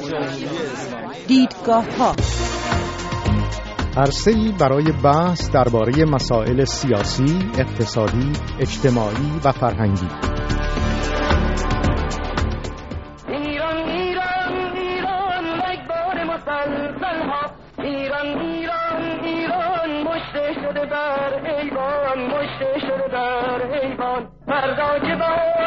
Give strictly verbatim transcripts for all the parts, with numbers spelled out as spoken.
دیدگاه ها، عرصه‌ای برای بحث درباره مسائل سیاسی، اقتصادی، اجتماعی و فرهنگی. ایران ایران ایران مگبار مسلسل ها، ایران ایران ایران مشته شده بر ایوان، مشته شده بر ایوان. فردا که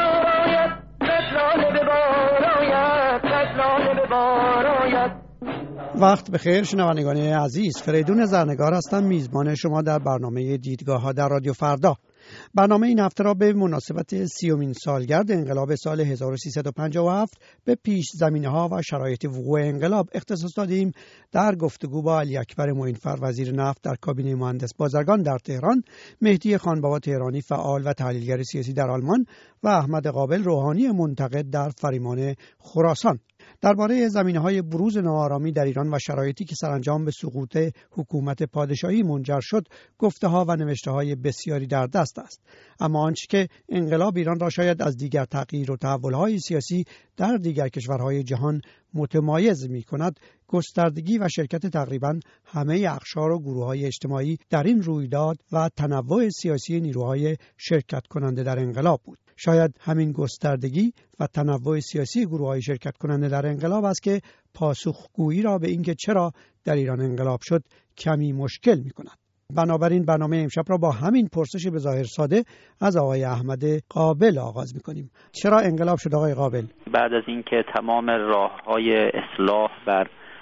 باید قتلانه به بار آید، قتلانه به بار آید. وقت بخیر شنوندگان عزیز، فریدون زرنگار هستم، میزبان شما در برنامه دیدگاه ها در رادیو فردا. برنامه این هفته را به مناسبت سیومین سالگرد انقلاب سال هزار و سیصد و پنجاه و هفت به پیش زمینه ها و شرایط وقوع انقلاب اختصاص دادیم. در گفتگو با علی اکبر معینفر وزیر نفت در کابینه مهندس بازرگان در تهران، مهدی خانبابا تهرانی فعال و تحلیلگر سیاسی در آلمان و احمد قابل روحانی منتقد در فریمان خراسان درباره زمینه‌های بروز ناآرامی در ایران و شرایطی که سرانجام به سقوط حکومت پادشاهی منجر شد، گفته‌ها و نوشته‌های بسیاری در دست است. اما آنچه که انقلاب ایران را شاید از دیگر تغییر و تحول‌های سیاسی در دیگر کشورهای جهان متمایز می‌کند، گستردگی و شرکت تقریباً همه اقشار و گروه‌های اجتماعی در این رویداد و تنوع سیاسی نیروهای شرکت کننده در انقلاب بود. شاید همین گستردگی و تنوع سیاسی گروه‌های شرکت کننده در انقلاب است که پاسخگویی را به اینکه چرا در ایران انقلاب شد کمی مشکل می‌کند. بنابراین برنامه امشب را با همین پرسش به ظاهر ساده از آقای احمد قابل آغاز می‌کنیم. چرا انقلاب شد آقای قابل؟ بعد از اینکه تمام راه‌های اصلاح بر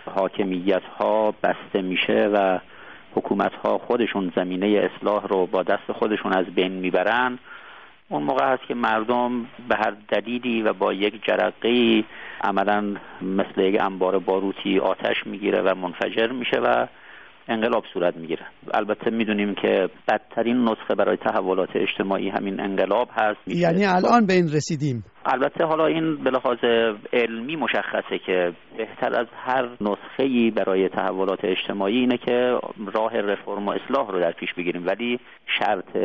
حاکمیت‌ها بسته میشه و حکومت‌ها خودشون زمینه اصلاح رو با دست خودشون از بین میبرن، اون موقع هست که مردم به هر دلیلی و با یک جرقه‌ای عملاً مثل یک انبار باروتی آتش میگیره و منفجر میشه و انقلاب صورت میگیره. البته میدونیم که بدترین نسخه برای تحولات اجتماعی همین انقلاب هست. یعنی الان به این رسیدیم. البته حالا این به لحاظ علمی مشخصه که بهتر از هر نسخه‌ای برای تحولات اجتماعی اینه که راه رفرم و اصلاح رو در پیش بگیریم، ولی شرط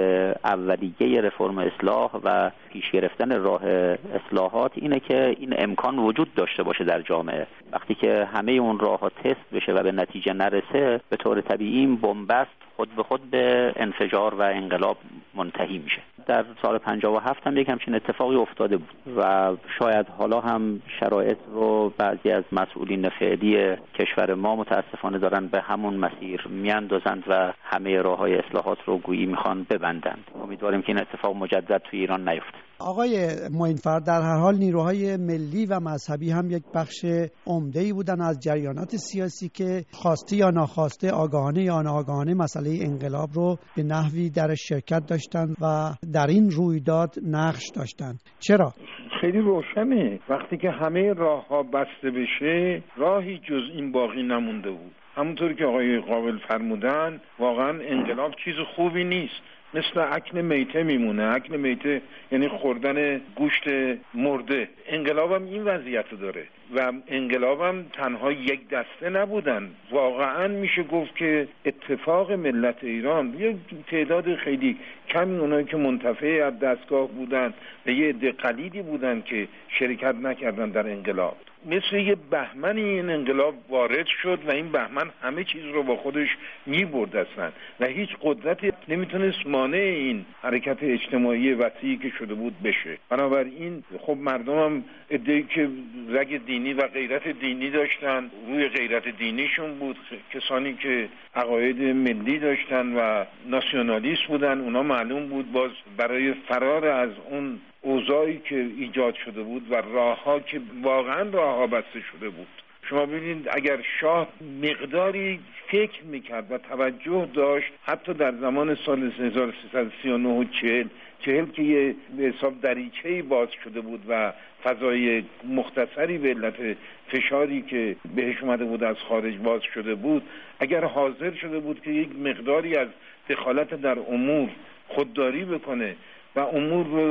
اولیه رفرم و اصلاح و پیش گرفتن راه اصلاحات اینه که این امکان وجود داشته باشه در جامعه. وقتی که همه اون راه‌ها تست بشه و به نتیجه نرسه، به طور طبیعی این بنبست خود به خود به انفجار و انقلاب منتهی میشه. در سال پنجاه و هفت هم یک همچین اتفاقی افتاده بود و شاید حالا هم شرایط رو بعضی از مسئولین فعلی کشور ما متاسفانه دارن به همون مسیر میاندازند و همه راه‌های اصلاحات رو گویی میخوان ببندند. امیدواریم که این اتفاق مجدد توی ایران نیفته. آقای معینفر، در هر حال نیروهای ملی و مذهبی هم یک بخش عمده‌ای بودن از جریانات سیاسی که خواسته یا ناخواسته، آگاهانه یا ناآگاهانه مسئله انقلاب رو به نحوی در شرکت داشتن و در این رویداد نقش داشتن. چرا؟ خیلی روشنه. وقتی که همه راه‌ها بسته بشه، راهی جز این باقی نمونده بود. همونطور که آقای قابل فرمودن، واقعا انقلاب چیز خوبی نیست. مثل اکل میته میمونه. اکل میته یعنی خوردن گوشت مرده. انقلابم این وضعیت رو داره و انقلابم تنها یک دسته نبودن. واقعا میشه گفت که اتفاق ملت ایران، یه تعداد خیلی کمی اونایی که منتفع از دستگاه بودن و یه عده قلیلی بودن که شرکت نکردن در انقلاب، مثل یه بهمنی این انقلاب وارد شد و این بهمن همه چیز رو با خودش می‌برد اصلا و هیچ قدرتی نمیتونست مانع این حرکت اجتماعی وسیعی که شده بود بشه. بنابراین خب مردم هم عده‌ای که رگ دینی و غیرت دینی داشتن، روی غیرت دینیشون بود. کسانی که عقاید ملی داشتن و ناسیونالیست بودن، اونا معلوم بود باز برای فرار از اون اوضاعی که ایجاد شده بود و راه‌ها که واقعا راه‌ها بسته شده بود. شما ببینید اگر شاه مقداری فکر میکرد و توجه داشت، حتی در زمان سال هزار و سیصد و سی و نه و چهل چهل که یه به حساب دریچه‌ای باز شده بود و فضای مختصری به علت فشاری که بهش اومده بود از خارج باز شده بود، اگر حاضر شده بود که یک مقداری از دخالت در امور خودداری بکنه و امور رو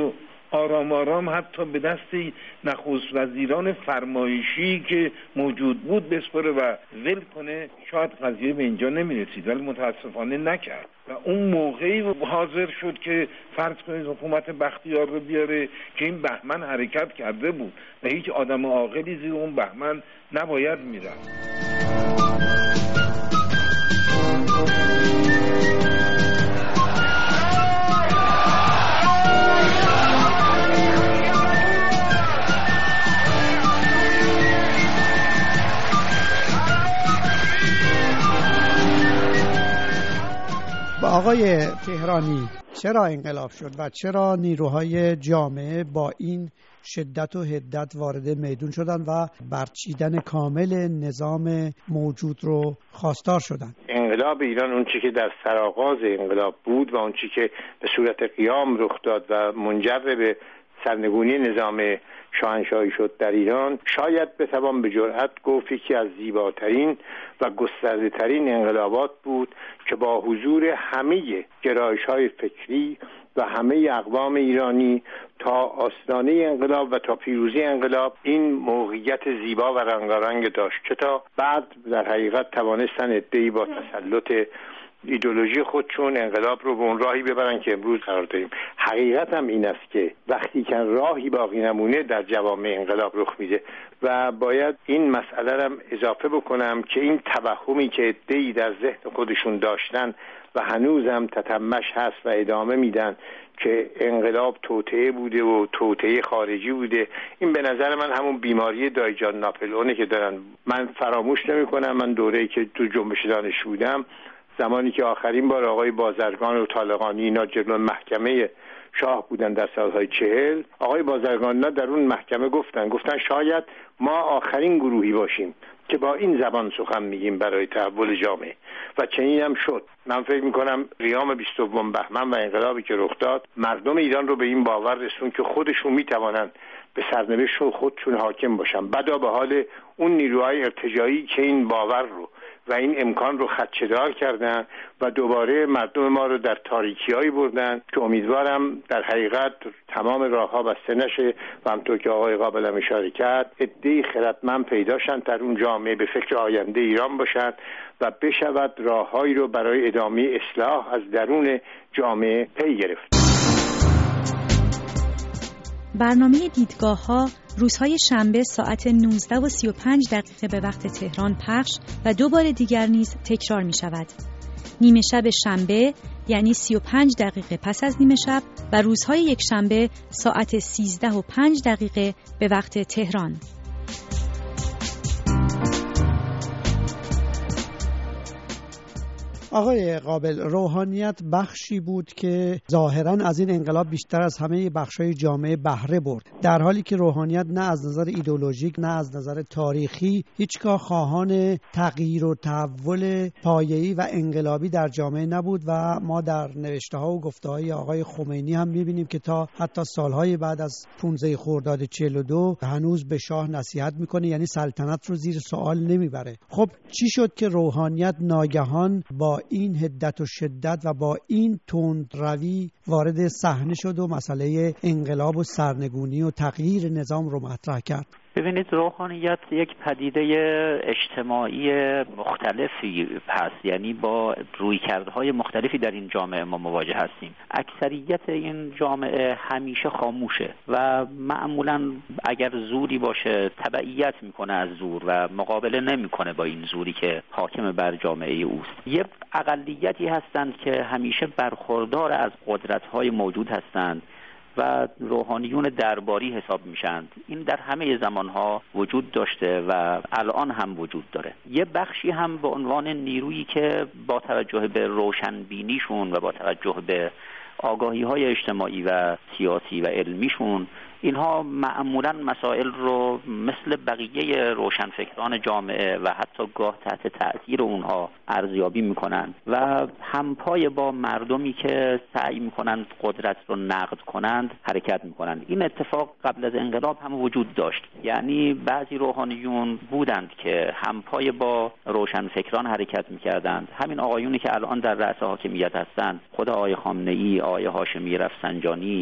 آرام آرام حتی به دست نخست وزیران فرمایشی که موجود بود بسپره و ول کنه، شاید قضیه به اینجا نمیرسید، ولی متاسفانه نکرد و اون موقعی حاضر شد که فرض کنید حکومت بختیار رو بیاره که این بهمن حرکت کرده بود و هیچ آدم عاقلی زیر اون بهمن نباید میرفت. آقای تهرانی، چرا انقلاب شد و چرا نیروهای جامعه با این شدت و حدت وارد میدون شدن و برچیدن کامل نظام موجود رو خواستار شدن؟ انقلاب ایران اون چی که در سرآغاز انقلاب بود و اون چی که به صورت قیام رخ داد و منجر به سرنگونی نظام شاهنشاهی شد در ایران، شاید بتوان به جرئت گفت یکی از زیباترین و گسترده ترین انقلابات بود که با حضور همه گرایش‌های فکری و همه اقوام ایرانی تا آستانه انقلاب و تا پیروزی انقلاب این موقعیت زیبا و رنگارنگ داشت که تا بعد در حقیقت توانستن عده‌ای با تسلط ایدئولوژی خودشون انقلاب رو به اون راهی ببرن که امروز قرار داریم. حقیقت هم این است که وقتی که راهی باقی نمونه در جوامع انقلاب رخ میده و باید این مسئله هم اضافه بکنم که این توهمی که عده‌ای در ذهن خودشون داشتن و هنوزم تتمش هست و ادامه میدن که انقلاب توطئه بوده و توطئه خارجی بوده، این به نظر من همون بیماری دایجان ناپلئونه که دارن. من فراموش نمی کنم من دوره‌ای که تو جنبش دانشجو بودم، زمانی که آخرین بار آقای بازرگان و طالقانی اینا جلوی محکمه شاه بودن در سالهای چهل، آقای بازرگان در اون محکمه گفتن گفتن شاید ما آخرین گروهی باشیم که با این زبان سخن میگیم برای تحول جامعه و چنین هم شد. من فکر میکنم قیام بیست و دوم بهمن و انقلابی که رخ داد مردم ایران رو به این باور رسون که خودشون میتوانند به سرنوشت خودشون حاکم باشن، بدا به حال اون نیروهای ارتجاعی که این باور رو و این امکان رو خدشه‌دار کردن و دوباره مردم ما رو در تاریکی‌هایی بردن که امیدوارم در حقیقت تمام راه‌ها بسته نشه و همونطور که آقای قابل هم اشاره کرد عده‌ای خردمند پیداشن در اون جامعه به فکر آینده ایران باشن و بشود راه‌هایی رو برای ادامه اصلاح از درون جامعه پی گرفت. برنامه دیدگاه‌ها روزهای شنبه ساعت نوزده و سی و پنج دقیقه به وقت تهران پخش و دو بار دیگر نیز تکرار می شود. نیمه شب شنبه یعنی سی و پنج دقیقه پس از نیمه شب و روزهای یک شنبه ساعت سیزده و پنج دقیقه به وقت تهران. آقای قابل، روحانیت بخشی بود که ظاهراً از این انقلاب بیشتر از همه بخش‌های جامعه بهره برد، در حالی که روحانیت نه از نظر ایدئولوژیک نه از نظر تاریخی هیچگاه خواهان تغییر و تحول پایه‌ای و انقلابی در جامعه نبود و ما در نوشته‌ها و گفته‌های آقای خمینی هم می‌بینیم که تا حتی سالهای بعد از پانزده خرداد چهل و دو هنوز به شاه نصیحت می‌کنه، یعنی سلطنت رو زیر سوال نمیبره. خب چی شد که روحانیت ناگهان با این حدت و شدت و با این تندروی وارد صحنه شد و مسئله انقلاب و سرنگونی و تغییر نظام رو مطرح کرد؟ ببینید، روحانیت یک پدیده اجتماعی مختلفی هست، یعنی با رویکردهای مختلفی در این جامعه ما مواجه هستیم. اکثریت این جامعه همیشه خاموشه و معمولا اگر زوری باشه تبعیت میکنه از زور و مقابله نمیکنه با این زوری که حاکم بر جامعه اوست. یه اقلیتی هستند که همیشه برخوردار از قدرت‌های موجود هستند و روحانیون درباری حساب میشند. این در همه زمانها وجود داشته و الان هم وجود داره. یه بخشی هم به عنوان نیرویی که با توجه به روشنبینیشون و با توجه به آگاهی‌های اجتماعی و سیاسی و علمیشون، اینها معمولاً مسائل رو مثل بقیه روشنفکران جامعه و حتی گاه تحت تأثیر اونها ارزیابی میکنن و همپای با مردمی که سعی میکنند قدرت رو نقد کنند حرکت میکنند. این اتفاق قبل از انقلاب هم وجود داشت، یعنی بعضی روحانیون بودند که همپای با روشنفکران حرکت میکردند. همین آقایونی که الان در رأس حاکمیت هستند، خود آقای خامنه‌ای، آقای هاشمی رفسنجانی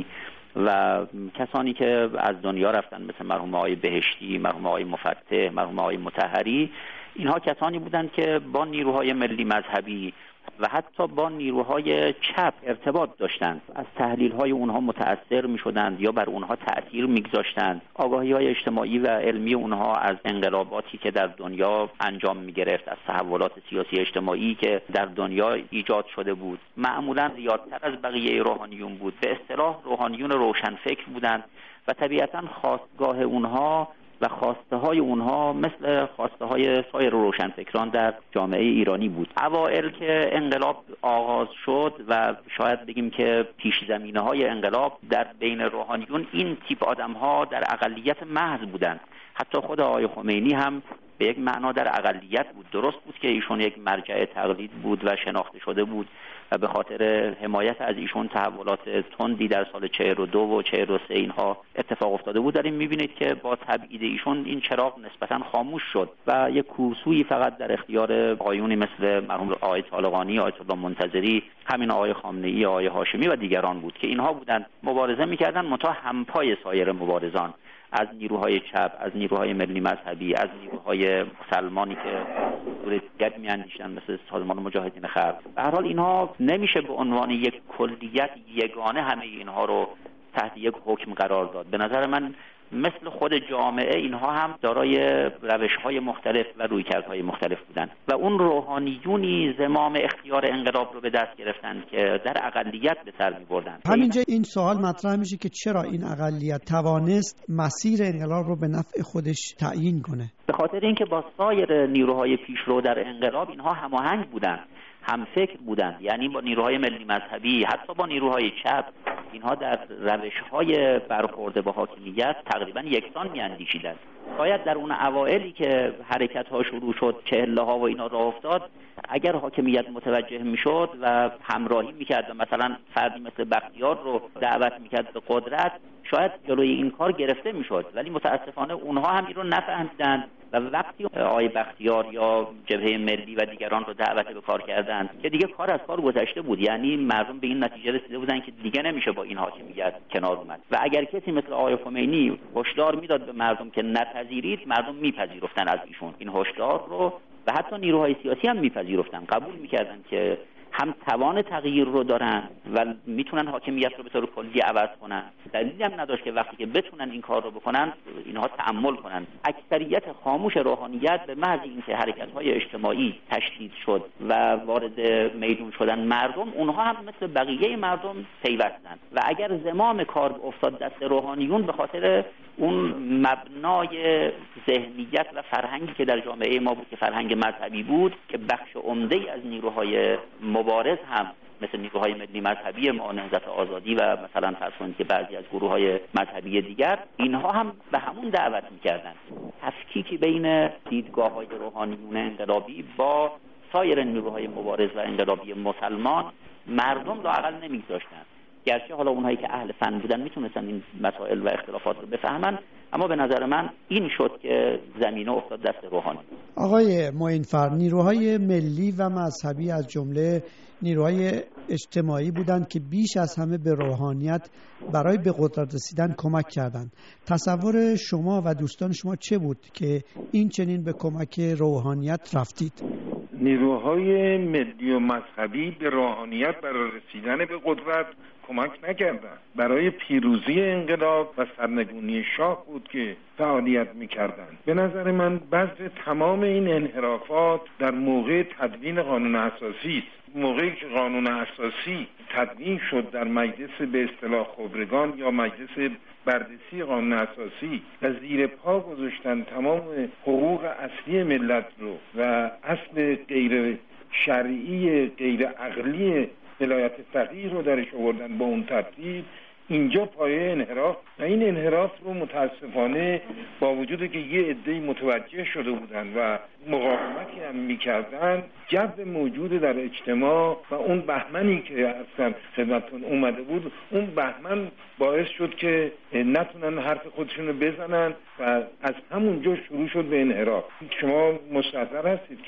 و کسانی که از دنیا رفتن مثل مرحوم آقای بهشتی، مرحوم آقای مفتح، مرحوم آقای مطهری، اینها کسانی بودند که با نیروهای ملی مذهبی و حتی با نیروهای چپ ارتباط داشتند، از تحلیل‌های اونها متأثر می‌شدند یا بر اونها تأثیر می‌گذاشتند. آگاهی‌های اجتماعی و علمی اونها از انقلاباتی که در دنیا انجام می‌گرفت، از تحولات سیاسی اجتماعی که در دنیا ایجاد شده بود، معمولاً زیادتر از بقیه روحانیون بود. به اصطلاح روحانیون روشنفکر بودند و طبیعتاً خواستگاه اونها و خواسته های اونها مثل خواسته های سایر روشنفکران در جامعه ایرانی بود. اوائل که انقلاب آغاز شد و شاید بگیم که پیش زمینه های انقلاب در بین روحانیون این تیپ آدم ها در اقلیت محض بودند. حتی خود آقای خمینی هم به یک معنا در اقلیت بود. درست بود که ایشون یک مرجع تقلید بود و شناخته شده بود و به خاطر حمایت از ایشون تحولات تندی در سال چهل و دو و چهل و سه اینها اتفاق افتاده بود. داریم میبینید که با تبعید ایشون این چراغ نسبتا خاموش شد و یک کورسویی فقط در اختیار آقایونی مثل مرحوم آقای طالقانی، آیت الله منتظری، همین آقای خامنه‌ای، آقای هاشمی و دیگران بود که اینها بودند مبارزه میکردن منتها همپای سایر مبارزان، از نیروهای چپ، از نیروهای ملی مذهبی، از نیروهای مسلمانی که دور دیگر میاندیشن مثل سازمان مجاهدین خلق. به هر حال اینها نمیشه به عنوان یک کلیت یگانه همه اینها رو تحت یک حکم قرار داد. به نظر من مثل خود جامعه اینها هم دارای روش‌های مختلف و رویکردهای مختلف بودند و اون روحانیونی زمام اختیار انقلاب رو به دست گرفتن که در اقلیت به سر می‌بردند. همینجا این سوال مطرح میشه که چرا این اقلیت توانست مسیر انقلاب رو به نفع خودش تعیین کنه؟ به خاطر اینکه با سایر نیروهای پیشرو در انقلاب اینها هماهنگ بودند، هم فکر بودند، یعنی با نیروهای ملی مذهبی، حتی با نیروهای چپ، اینها در روش‌های برخورد با حاکمیت تقریبا یکسان می‌اندیشیدند. شاید در اون اوائلی که حرکت‌ها شروع شد، چهله‌ها و اینا راه افتاد، اگر حاکمیت متوجه می‌شد و همراهی می‌کرد و مثلا فردی مثل بختیار رو دعوت می‌کرد به قدرت، شاید جلوی این کار گرفته می‌شد، ولی متأسفانه اونها هم این رو نفهمیدند و وقتی آقای بختیار یا جبهه ملی و دیگران رو دعوت به کار کردند که دیگه کار از کار گذشته بود، یعنی مردم به این نتیجه رسیده بودن که دیگه نمیشه با این حاکمیت کنار اومد و اگر کسی مثل آقای خمینی هشدار میداد به مردم که نپذیرید، مردم میپذیرفتن از ایشون این هشدار رو و حتی نیروهای سیاسی هم میپذیرفتن، قبول میکردن که هم توان تغییر رو دارن و میتونن حاکمیت رو به طور کلی عوض کنن. دلیلی هم نداشت که وقتی که بتونن این کار رو بکنن اینها تأمل کنن. اکثریت خاموش روحانیت به محض اینکه حرکت‌های اجتماعی تشدید شد و وارد میدون شدن مردم، اونها هم مثل بقیه مردم پیوستن و اگر زمام کار افتاد دست روحانیون به خاطر اون مبنای ذهنیت و فرهنگی که در جامعه ما بود که فرهنگ مذهبی بود که بخش عمده‌ای از نیروهای مبارز هم مثل نیروهای ملی مذهبی ما، نهضت آزادی و مثلا فرض کنید که بعضی از گروه‌های مذهبی دیگر، اینها هم به همون دعوت می‌کردند. تفکیکی بین دیدگاه‌های روحانیون انقلابی با سایر نیروهای مبارز و انقلابی مسلمان مردم لااقل نمی‌گذاشتند. گرچه حالا اونهایی که اهل فن بودن میتونستن این مسائل و اختلافات رو بفهمن، اما به نظر من این شد که زمینه افتاد دست روحانی. آقای معین‌فر، نیروهای ملی و مذهبی از جمله نیروهای اجتماعی بودند که بیش از همه به روحانیت برای به قدرت رسیدن کمک کردند. تصور شما و دوستان شما چه بود که این چنین به کمک روحانیت رفتید؟ نیروهای ملی و مذهبی به روحانیت برای رسیدن به قدرت کمک نکردند. برای پیروزی انقلاب و سرنگونی شاه بود که فعالیت میکردند. به نظر من بذر تمام این انحرافات در موقع تدوین قانون اساسی است. موقعی که قانون اساسی تدوین شد در مجلس به اصطلاح خبرگان یا مجلس بردسی قانون اساسی و زیر پا گذاشتن تمام حقوق اصلی ملت رو و اصل غیر شرعی غیر عقلی ولایت فقیه رو درش آوردن با اون ترتیب، اینجا پایه انحراف و این انحراف رو متاسفانه با وجودی که یه عده‌ای متوجه شده بودن و مقاومتی هم میکردن، جو موجود در اجتماع و اون بهمنی که اصلا خدمتتون اومده بود، اون بهمن باعث شد که نتونن حرف خودشون رو بزنن و از همونجا شروع شد به انحراف. شما مستحضر هستید که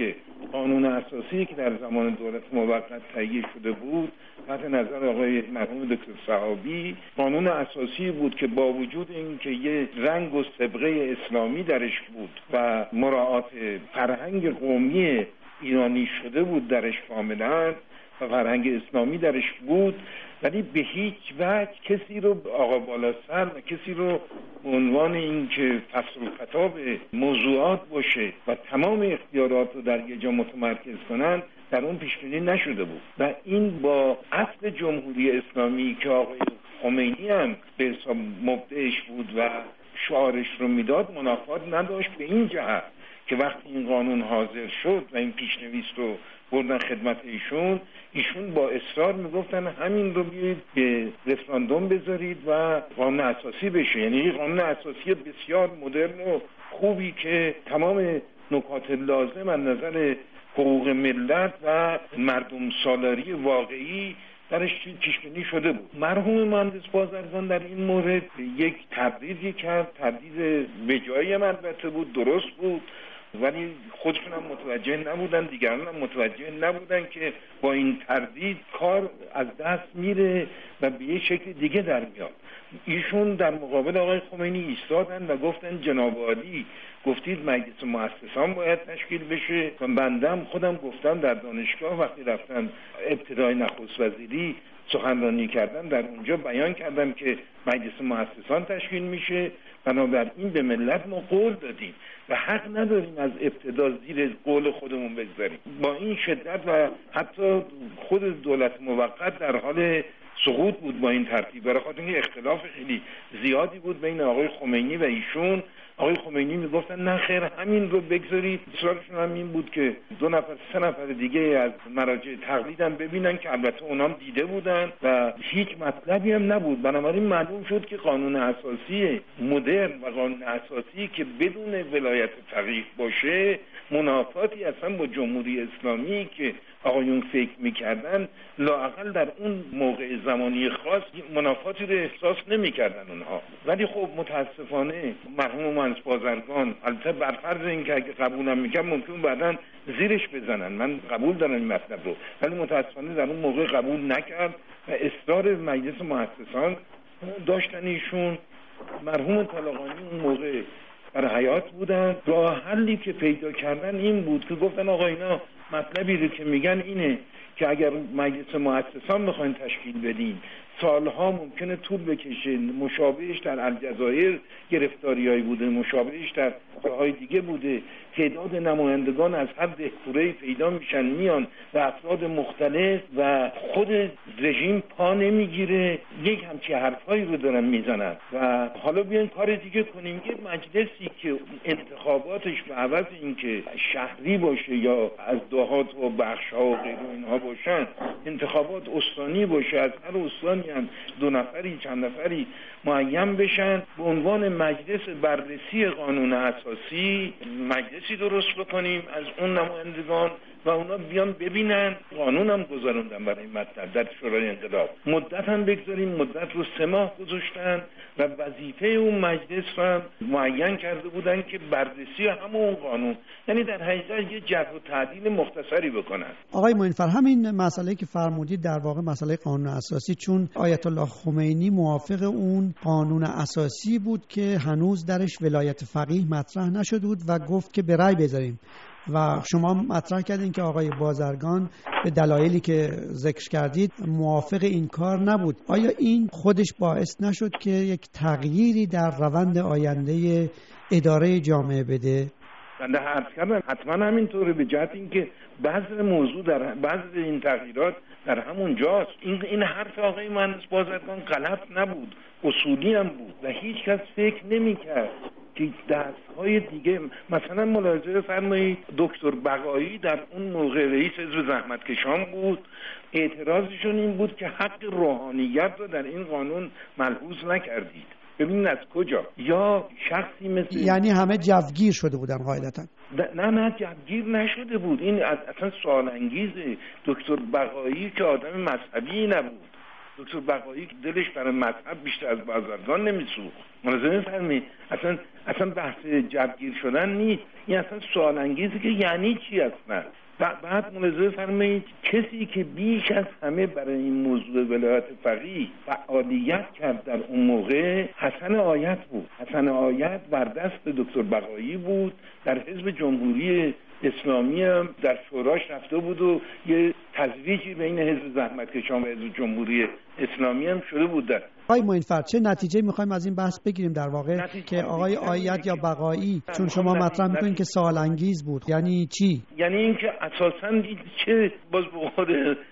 قانون اساسی که در زمان دولت موقت تهیه شده بود تحت نظر آقای مرحوم دکتر سحابی قانون اساسی بود که با وجود اینکه یه رنگ و صبغه اسلامی درش بود و مراعات فرهنگ قومی ایرانی شده بود درش کاملا و فرهنگ اسلامی درش بود، ولی به هیچ وجه کسی رو آقا بالا سر و کسی رو به عنوان این که فصل خطاب موضوعات باشه و تمام اختیارات رو در یه جا متمرکز کنن در اون پیش بینی نشده بود و این با اصل جمهوری اسلامی که آقای خمینی هم به حساب مبدعش بود و شعارش رو میداد منافات نداشت، به این جهت که وقتی این قانون حاضر شد و این پیشنویس رو بردن خدمت ایشون، ایشون با اصرار میگفتن همین رو بیایید به رفراندوم بذارید و قانون اساسی بشه. یعنی قانون اساسی بسیار مدرن و خوبی که تمام نکات لازم از نظر حقوق ملت و مردم سالاری واقعی درش پیش بینی شده بود. مرحوم مهندس بازرگان در این مورد یک تبریزی کرد، تبریز به جایی البته بود، درست بود، ولی خودشون هم متوجه نبودن، دیگران هم متوجه نبودن که با این تردید کار از دست میره و به یه شکل دیگه در میاد. ایشون در مقابل آقای خمینی ایستادن و گفتن جناب عالی گفتید مجلس مؤسسان باید تشکیل بشه و بنده خودم گفتم در دانشگاه وقتی رفتن ابتدای نخست وزیری سخنرانی کردم در اونجا بیان کردم که مجلس مؤسسان تشکیل میشه، بنابراین به ملت ما قول دادیم و حق نداریم از ابتدا زیر قول خودمون بگذاریم. با این شدت و حتی خود دولت موقت در حال سقوط بود با این ترتیب، برای خاطر اینکه اختلاف خیلی زیادی بود بین آقای خمینی و ایشون. آقای خمینی میگفتن نه خیر همین رو بگذارید، اصرارشون هم این بود که دو نفر سه نفر دیگه از مراجع تقلید هم ببینن که البته اونام دیده بودن و هیچ مطلبی هم نبود. بنابراین معلوم شد که قانون اساسی مدرن و قانون اساسی که بدون ولایت فقیه باشه منافاتی اصلا با جمهوری اسلامی که آقایون فکر میکردن لااقل در اون موقع زمانی خاص منافاتی رو احساس نمیکردن اونها. ولی خب متاسفانه مرحوم مهندس بازرگان البته بر فرض اینکه اگه قبولم میکرد ممکن بعدن زیرش بزنن، من قبول دارم این مطلب رو، ولی متاسفانه در اون موقع قبول نکرد و اصرار مجلس مؤسسان داشتن. ایشون مرحوم طالقانی اون موقع در حیات بودن، راه حلی که پیدا کردن این بود که گفتن آقا اینا مطلبی رو که میگن اینه که اگر مجلس مؤسسان بخواین تشکیل بدین سالها ممکنه طول بکشه. مشابهش در الجزایر گرفتاریایی بوده، مشابهش در جاهای دیگه بوده. تعداد نمایندگان از هر دهکوره پیدا میشن میان و افراد مختلف و خود رژیم پا نمیگیره، یک همچی حرفایی رو دارن میزنن و حالا بیاین کار دیگه کنیم. یه مجلسی که انتخاباتش به عوض اینکه شهری باشه یا از دهات و بخش‌ها و غیره اینها باشن، انتخابات استانی باشه، از هر استانی هم دو نفری چند نفری معین بشن به عنوان مجلس بررسی قانون اساسی، مجلسی درست بکنیم از اون نمایندگان و اونا بیان ببینن. قانون هم گذاروندن برای این مطلب در شورای انقلاب، مدت هم بگذاریم، مدت رو سه ماه گذاشتن و وظیفه اون مجلس رو معین کرده بودن که بررسی همون قانون، یعنی در حقیقت یه جرح و تعدیل مختصری بکنن. آقای معین‌فر، همین مسئله که فرمودید در واقع مسئله قانون اساسی، چون آیت الله خمینی موافق اون قانون اساسی بود که هنوز درش ولایت فقیه مطرح نشده بود و گفت که به رأی بذاریم و شما مطرح کردین که آقای بازرگان به دلایلی که ذکر کردید موافق این کار نبود. آیا این خودش باعث نشد که یک تغییری در روند آینده اداره جامعه بده؟ بنده عرض کردم حتما همینطوره، به جهت اینکه بعض موضوع در بعض این تغییرات در همون جاست. این این حرف آقای مهندس بازرگان غلط نبود، اصولی هم بود و هیچ کس فکر نمی‌کرد که دست‌های دیگه، مثلا ملاحظه فرمایید دکتر بقایی در اون موقع رئیس حزب زحمتکشان بود، اعتراضشون این بود که حق روحانیت رو در این قانون ملحوظ نکردید. ببینید از کجا؟ یا شخصی مثل یعنی همه جوگیر شده بودن قاعدتا؟ نه نه جوگیر نشده بود. این اصلا سوال انگیزه. دکتر بقایی که آدم مذهبی نبود، دکتر بقایی دلش برای مذهب بیشتر از بازرگان نمیسوخت. ملاحظه می‌فرمایید اصلا اصلا بحث جبگیر شدن نیست، این اصلا سوال انگیزه که یعنی چی اصلا. بعد ملاحظه فرمایید کسی که بیش از همه برای این موضوع ولایت فقیه فعالیت کرد در اون موقع حسن آیت بود. حسن آیت بر دست دکتر بقایی بود، در حزب جمهوری اسلامی هم در شوراش رفته بود و یه تزویجی بین حزب زحمتکشان و حزب جمهوری اسلامی هم شده بود. در آقای معین‌فر چه نتیجه میخوایم از این بحث بگیریم در واقع که آقای آیت یا بقایی، چون شما مطرح میکنین که سوال انگیز بود، یعنی چی؟ یعنی اینکه اساساً چه باز به خود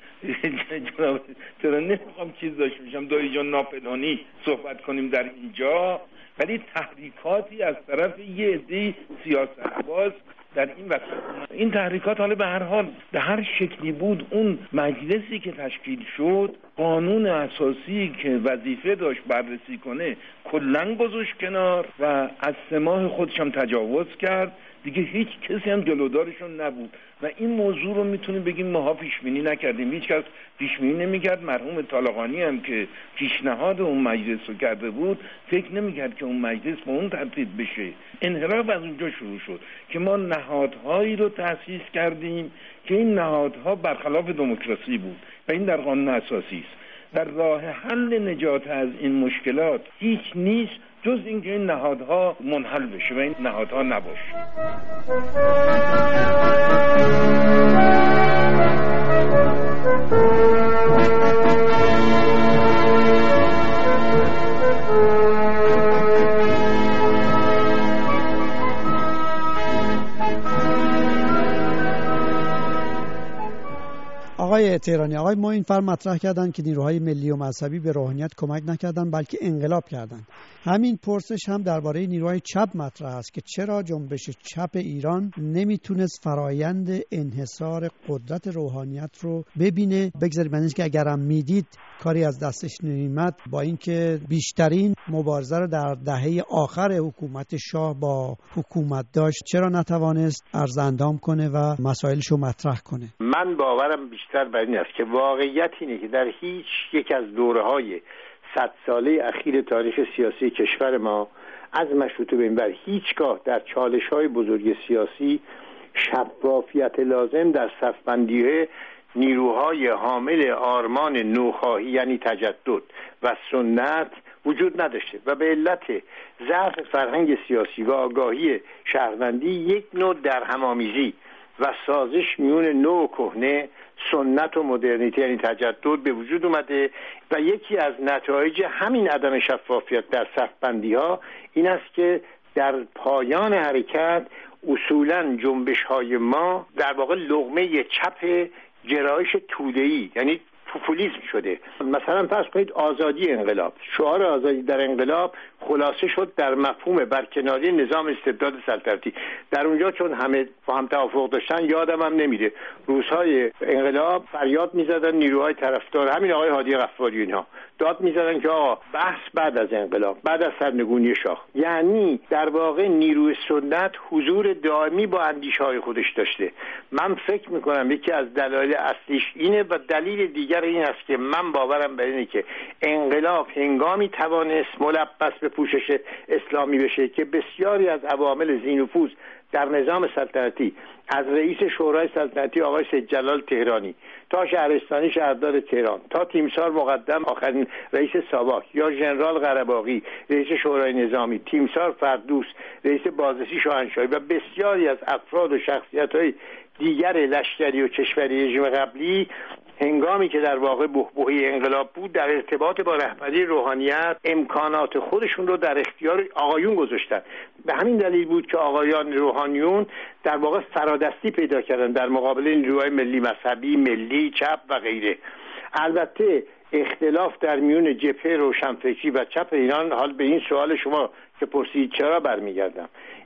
چرا نمیخوام چیز داشته باشم دایی جان ناپلانی صحبت کنیم در اینجا، ولی تحریکاتی از طرف یه عده سیاست‌باز در این وقت این تحریکات حالا به هر حال به هر شکلی بود اون مجلسی که تشکیل شد قانون اساسی که وظیفه داشت بررسی کنه کلاً گذاشت کنار و از سماح خودش هم تجاوز کرد. دیگه هیچ کسی هم جلودارشون نبود و این موضوع رو میتونیم بگیم ماها پیش بینی نکردیم، هیچ کس پیش بینی نمیکرد. مرحوم طالقانی هم که پیشنهاد اون مجلس رو کرده بود فکر نمیکرد که اون مجلس به اون ترتیب بشه. انحراف از اونجا شروع شد که ما نهادهایی رو تأسیس کردیم که این نهادها برخلاف دموکراسی بود و این در قانون اساسی است. در راه حل نجات از این مشکلات هیچ نیست جز اینکه این نهادها منحل بشه و این نهادها نباشه. آقای تهرانی، آقای معین‌فر مطرح کردن که نیروهای ملی و مذهبی به روحانیت کمک نکردن بلکه انقلاب کردن. همین پرسش هم درباره نیروهای چپ مطرح است که چرا جنبش چپ ایران نمیتونست فرایند انحصار قدرت روحانیت رو ببینه. بگذارید من که اگرم میدید کاری از دستش نمی‌آمد، با اینکه بیشترین مبارزه رو در دهه آخر حکومت شاه با حکومت داشت، چرا نتوانست ارزاندام کنه و مسائلش رو مطرح کنه؟ من باورم بیشتر بر این است که واقعیت اینه که در هیچ یک از دوره‌های صد ساله اخیر تاریخ سیاسی کشور ما از مشروطه به این ور هیچگاه در چالش‌های بزرگ سیاسی شفافیت لازم در صف‌بندی نیروهای حامل آرمان نوخواهی یعنی تجدد و سنت وجود نداشته و به علت ضعف فرهنگ سیاسی و آگاهی شهروندی یک نوع درهم‌آمیزی و سازش میون نو و کهنه، سنت و مدرنیته یعنی تجدد به وجود اومده و یکی از نتایج همین عدم شفافیت در صف‌بندی‌ها این است که در پایان حرکت اصولاً جنبش‌های ما در واقع لقمه چپ گرایش توده‌ای یعنی پوپولیسم شده. مثلا فرض کنید آزادی انقلاب، شعار آزادی در انقلاب خلاصه شد در مفهوم برکناری نظام استبداد سلطنتی. در اونجا چون همه با هم توافق داشتن، یادم هم نمیره روزهای انقلاب فریاد میزدن نیروهای طرفدار همین آقای هادی غفاری اینها داد میزدن که آقا بحث بعد از انقلاب، بعد از سرنگونی شاه. یعنی در واقع نیروی سنت حضور دائمی با اندیشه‌های خودش داشته. من فکر میکنم یکی از دلایل اصلیش اینه و دلیل دیگر این است که من باورم بر اینه که انقلاب هنگامی توانست ملبس به پوشش اسلامی بشه که بسیاری از عوامل ذی‌نفوذ در نظام سلطنتی از رئیس شورای سلطنتی آقای سید جلال تهرانی تا شهرستانی شهردار تهران تا تیمسار مقدم آخرین رئیس ساواک یا ژنرال قره‌باقی رئیس شورای نظامی، تیمسار فردوس رئیس بازرسی شاهنشاهی و بسیاری از افراد و شخصیت‌های دیگر لشکری و کشوری رژیم قبلی هنگامی که در واقع بحبوحه انقلاب بود در ارتباط با رهبری روحانیت امکانات خودشون رو در اختیار آقایون گذاشتن. به همین دلیل بود که آقایان روحانیون در واقع فرادستی پیدا کردن در مقابل نیروهای ملی مذهبی، ملی، چپ و غیره. البته اختلاف در میون جبهه روشنفکری و چپ ایران، حال به این سوال شما که پرسید چرا برمیگردم،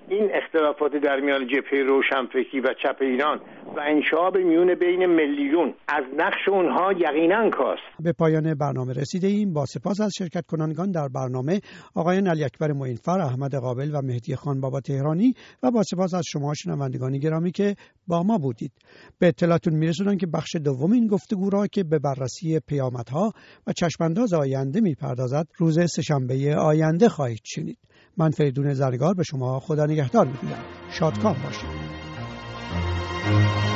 این اختلافات در میان جبهه روشنفکری و چپ ایران و انشعاب میون بین ملیون از نقش اونها یقینا کاست. به پایان برنامه رسیده ایم. با سپاس از شرکت کنندگان در برنامه آقایان علی اکبر معین‌فر، احمد قابل و مهدی خان بابا تهرانی و با سپاس از شما شنوندگان گرامی که با ما بودید. به اطلاعتون میرسونم که بخش دوم این گفتگو را که به بررسی پیامدها و چشمانداز آینده میپردازد روز سه‌شنبه آینده خواهید شنید. من فریدون زرگار به شما خدا نگهدار میگویم. شادکام باشید.